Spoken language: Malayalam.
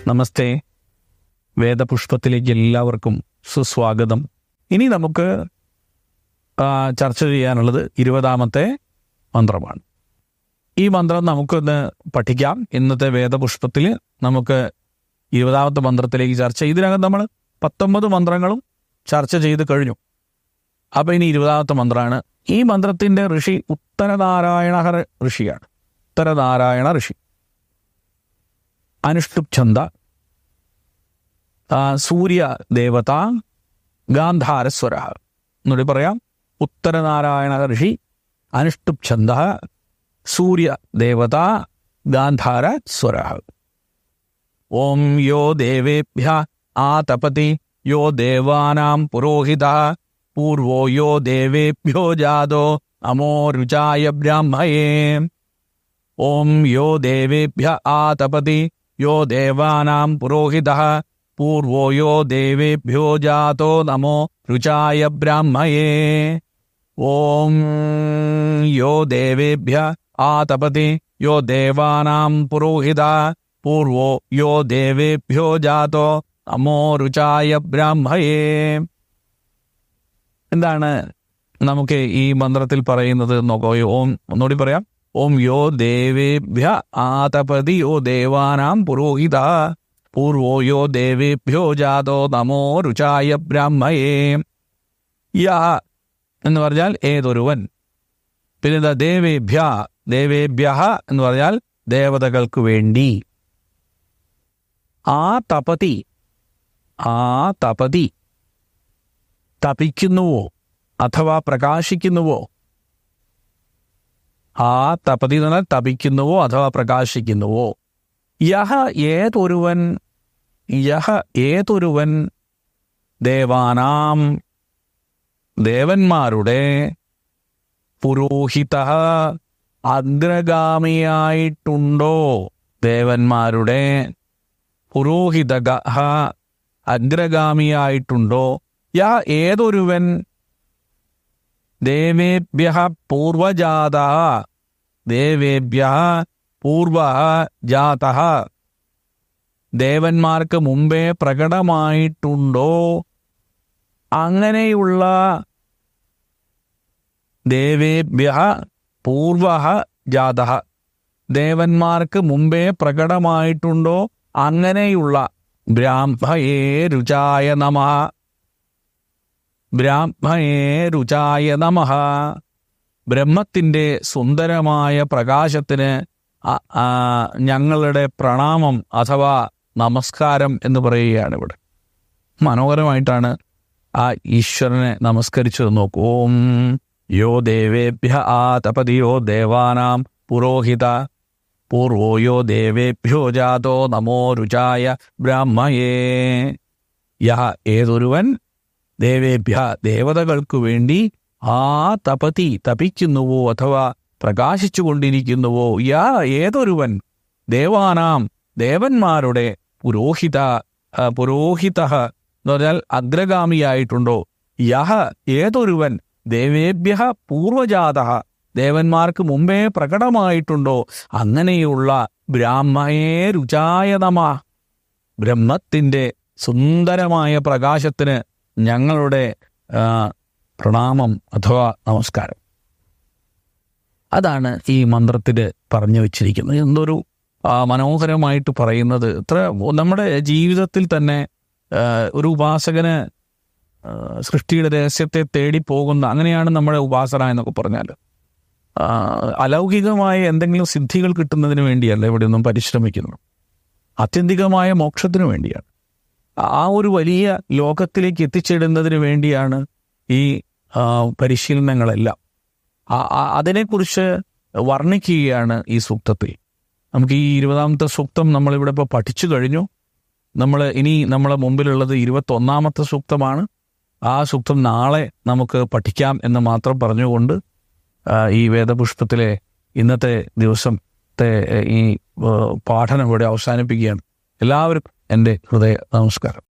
നമസ്തേ. വേദപുഷ്പത്തിലേക്ക് എല്ലാവർക്കും സുസ്വാഗതം. ഇനി നമുക്ക് ചർച്ച ചെയ്യാനുള്ളത് 20ാമത്തെ മന്ത്രമാണ്. ഈ മന്ത്രം നമുക്കൊന്ന് പഠിക്കാം. ഇന്നത്തെ വേദപുഷ്പത്തിൽ നമുക്ക് 20ാമത്തെ മന്ത്രത്തിലേക്ക് ചർച്ച. ഇതിനകം നമ്മൾ 19 മന്ത്രങ്ങളും ചർച്ച ചെയ്ത് കഴിഞ്ഞു. അപ്പം ഇനി 20ാമത്തെ മന്ത്രമാണ്. ഈ മന്ത്രത്തിൻ്റെ ഋഷി ഉത്തരനാരായണ ഋഷിയാണ്. ഉത്തരനാരായണ ഋഷി. അനുഷ്ടുപ് ഛന്ദ, സൂര്യ ദേവത, ഗാന്ധാരസ്വര എന്നൂടി പറയാം. ഉത്തരനാരായണ ഋഷി, അനുഷ്ടുപ് ഛന്ദ, സൂര്യ ദേവത, ഗാന്ധാരസ്വര. ഓം യോ ദേവേഭ്യ ആതപതി യോ ദേവാനാം പുരോഹിത പൂർവോ യോ ദേവേഭ്യോ ജാതോ നമോ രുചായ ബ്രാഹ്മയേ. ഓം യോ ദേവേഭ്യ ആതപതി യോ ദേവാനാം പുരോഹിത പൂർവോ യോ ദേവേഭ്യോ ജാതോ നമോ രുചായ ബ്രാഹ്മയേ. ഓം യോ ദേവേഭ്യ ആതപതി യോ ദേവാനാം പുരോഹിത പൂർവോ യോ ദേവേഭ്യോ ജാതോ നമോ രുചായ ബ്രാഹ്മയേ. എന്താണ് നമുക്ക് ഈ മന്ത്രത്തിൽ പറയുന്നത് നോക്കോ. ഓം ഒന്നുകൂടി പറയാം. ഓം യോ ദേവേഭ്യ ആതപതി യോ ദേവാനാം പുരോഹിത പൂർവോ യോ ദേവേഭ്യോ ജാതോ നമോ രുചായ ബ്രാഹ്മയേ. യഹ എന്ന് പറഞ്ഞാൽ ഏതൊരുവൻ. പിന്നെ ദേവേഭ്യ, ദേവേഭ്യ എന്ന് പറഞ്ഞാൽ ദേവതകൾക്ക് വേണ്ടി. ആതപതി, ആതപതി തപിക്കുന്നുവോ അഥവാ പ്രകാശിക്കുന്നുവോ. ആ തപതി എന്ന് പറഞ്ഞാൽ തപിക്കുന്നുവോ അഥവാ പ്രകാശിക്കുന്നുവോ. യഹ ഏതൊരുവൻ, യഹ ഏതൊരുവൻ ദേവാനാം ദേവന്മാരുടെ പുരോഹിത അഗ്രഗാമിയായിട്ടുണ്ടോ. ദേവന്മാരുടെ പുരോഹിത അഗ്രഗാമിയായിട്ടുണ്ടോ. യഹ ഏതൊരുവൻ ദേവേഭ്യ പൂർവജാത, ദേവേഭ്യ പൂർവ ജാത ദേവന്മാർക്ക് മുമ്പേ പ്രകടമായിട്ടുണ്ടോ. അങ്ങനെയുള്ള ദേവേഭ്യ പൂർവ ജാത ദേവന്മാർക്ക് മുമ്പേ പ്രകടമായിട്ടുണ്ടോ അങ്ങനെയുള്ള ബ്രാഹ്മയേ രുചായ നമഃ. ബ്രാഹ്മയേ രുചായ നമഃ. ബ്രഹ്മത്തിൻ്റെ സുന്ദരമായ പ്രകാശത്തിന് ഞങ്ങളുടെ പ്രണാമം അഥവാ നമസ്കാരം എന്ന് പറയുകയാണ് ഇവിടെ. മനോഹരമായിട്ടാണ് ആ ഈശ്വരനെ നമസ്കരിച്ചത്. നോക്കൂ. ഓം യോ ദേവേഭ്യ ആതപതി യോ ദേവാനാം പുരോഹിത പൂർവോ യോ ദേവേഭ്യോ ജാതോ നമോ രുചായ ബ്രാഹ്മയേ. യഹ ഏതൊരുവൻ ദേവേഭ്യ ദേവതകൾക്കു വേണ്ടി ആ തപതി തപിക്കുന്നുവോ അഥവാ പ്രകാശിച്ചു കൊണ്ടിരിക്കുന്നുവോ. യാ ഏതൊരുവൻ ദേവാനാം ദേവന്മാരുടെ പുരോഹിത, പുരോഹിത എന്ന് പറഞ്ഞാൽ അഗ്രഗാമിയായിട്ടുണ്ടോ. യഹ ഏതൊരുവൻ ദേവേഭ്യ പൂർവജാത ദേവന്മാർക്ക് മുമ്പേ പ്രകടമായിട്ടുണ്ടോ അങ്ങനെയുള്ള ബ്രാഹ്മയേ രുചായ നമഃ. ബ്രഹ്മത്തിൻ്റെ സുന്ദരമായ പ്രകാശത്തിന് ഞങ്ങളുടെ പ്രണാമം അഥവാ നമസ്കാരം. അതാണ് ഈ മന്ത്രത്തിൽ പറഞ്ഞു വച്ചിരിക്കുന്നത്. എന്തൊരു മനോഹരമായിട്ട് പറയുന്നത്. ഇത്ര നമ്മുടെ ജീവിതത്തിൽ തന്നെ ഒരു ഉപാസകന് സൃഷ്ടിയുടെ രഹസ്യത്തെ തേടി പോകുന്ന, അങ്ങനെയാണ് നമ്മുടെ ഉപാസന എന്നൊക്കെ പറഞ്ഞാൽ. അലൗകികമായ എന്തെങ്കിലും സിദ്ധികൾ കിട്ടുന്നതിന് വേണ്ടിയല്ല ഇവിടെയൊന്നും പരിശ്രമിക്കുന്നു. ആത്യന്തികമായ മോക്ഷത്തിന് വേണ്ടിയാണ്. ആ ഒരു വലിയ ലോകത്തിലേക്ക് എത്തിച്ചേരുന്നതിന് വേണ്ടിയാണ് ഈ പരിശീലനങ്ങളെല്ലാം. അതിനെക്കുറിച്ച് വർണ്ണിക്കുകയാണ് ഈ സൂക്തത്തിൽ. നമുക്ക് ഈ 20ാമത്തെ സൂക്തം നമ്മളിവിടെ ഇപ്പോൾ പഠിച്ചു കഴിഞ്ഞു. ഇനി നമ്മളെ മുമ്പിലുള്ളത് 21ാമത്തെ സൂക്തമാണ്. ആ സൂക്തം നാളെ നമുക്ക് പഠിക്കാം എന്ന് മാത്രം പറഞ്ഞുകൊണ്ട് ഈ വേദപുഷ്പത്തിലെ ഇന്നത്തെ ദിവസത്തെ ഈ പാഠനം ഇവിടെ അവസാനിപ്പിക്കുകയാണ്. എല്ലാവർക്കും എൻ്റെ ഹൃദയ നമസ്കാരം.